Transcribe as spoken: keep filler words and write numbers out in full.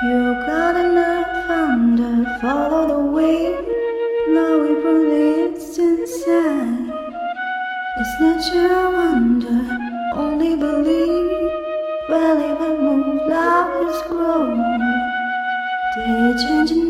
You got enough thunder, follow the wind. Now we release inside. It's nature wonder, only believe. Believe and move, love is grown. Day changing